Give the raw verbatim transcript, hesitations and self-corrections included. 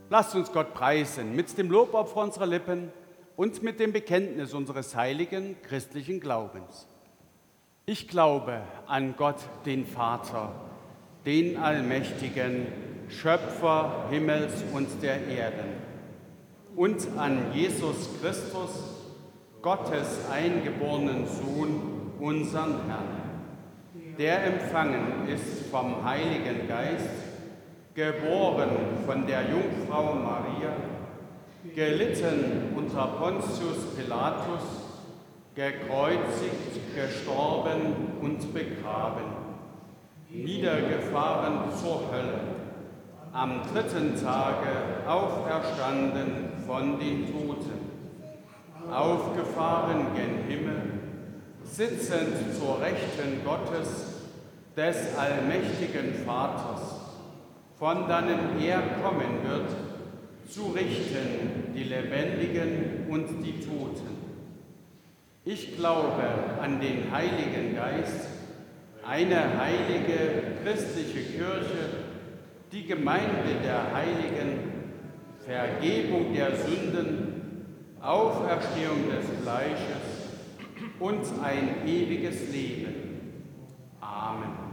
Lasst uns Gott preisen mit dem Lobopfer unserer Lippen und mit dem Bekenntnis unseres heiligen christlichen Glaubens. Ich glaube an Gott, den Vater, den Allmächtigen, Schöpfer Himmels und der Erden, und an Jesus Christus, Gottes eingeborenen Sohn, unseren Herrn, der empfangen ist vom Heiligen Geist, geboren von der Jungfrau Maria, gelitten unter Pontius Pilatus, gekreuzigt, gestorben und begraben, niedergefahren zur Hölle, am dritten Tage auferstanden von den Toten, aufgefahren gen Himmel, sitzend zur Rechten Gottes, des allmächtigen Vaters, von dannen er kommen wird, zu richten die Lebendigen und die Toten. Ich glaube an den Heiligen Geist, eine heilige christliche Kirche, die Gemeinde der Heiligen, Vergebung der Sünden, Auferstehung des Fleisches und ein ewiges Leben. Amen.